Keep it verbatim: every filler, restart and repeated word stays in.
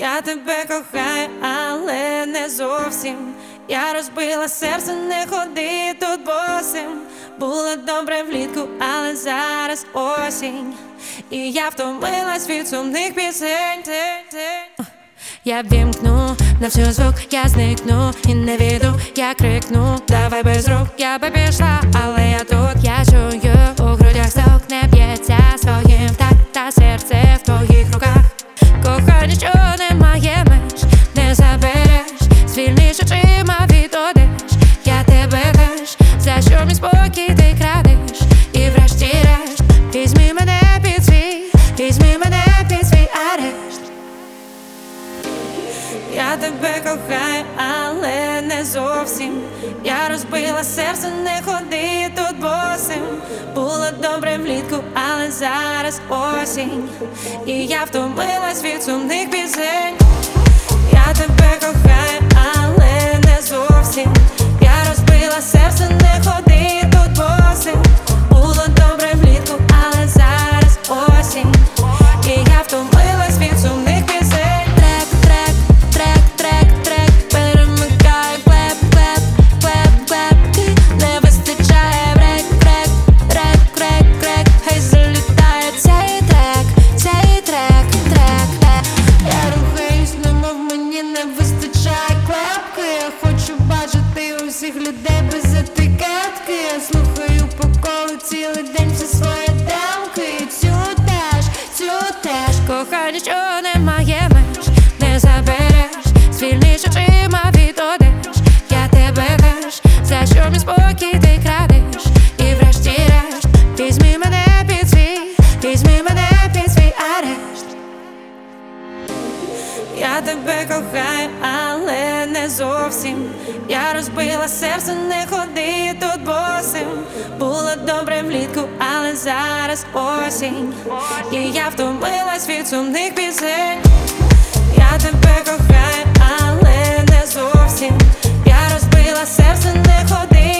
Я тебе кохаю, але не зовсім. Я розбила серце, не ходи тут босим. Було добре влітку, але зараз осінь, і я втомилась від сумних пісень. Я вімкну на всю звук, я зникну і не віду, я крикну, давай без рук, я би пішла, але я тут. Я чую, у грудях стук, не б'ється своїм так, та серце в твоїх руках. Кохання, що немає меж, не забереш, звільниш очима від одеж. Я тебе теж, за що мій спокій ти крадеш. І врешті-решт, візьми мене під свій, візьми мене під свій арешт. Я тебе кохаю, але не зовсім. Я розбила серце, не ходи тут босим. Було добре влітку, але зараз осінь, і я втомилась від сумних пісень. Я тебе кохаю, але не зовсім. Я розбила серце, не ходи тут босим. Було добре влітку, але зараз осінь, і я втомилась від сумних пісень. Трек, трек, трек, трек, трек, перемикаю клеп, клеп, клеп, клеп. Не вистачає брек, брек, рек, крек, крек. Хай залітає цей трек, цей трек, трек. Я рухаюсь, немов мені не вистачає клепки. Я хочу бачити усіх людей без етикетки. Я слухаю по колу цілий день всі свої демки. Цю теж, цю теж. Кохання, що немає меж, не забереш, звільниш очима від одеж. Я тебе теж, за що мій спокій ти крадеш. І врешті-решт, візьми мене під свій, візьми мене під свій арешт. Я тебе кохаю, але не зовсім. Я розбила серце, не ходи тут босим. Було добре влітку, але зараз осінь, і я втомилась від сумних пісень. Я тебе кохаю, але не зовсім. Я розбила серце, не ходи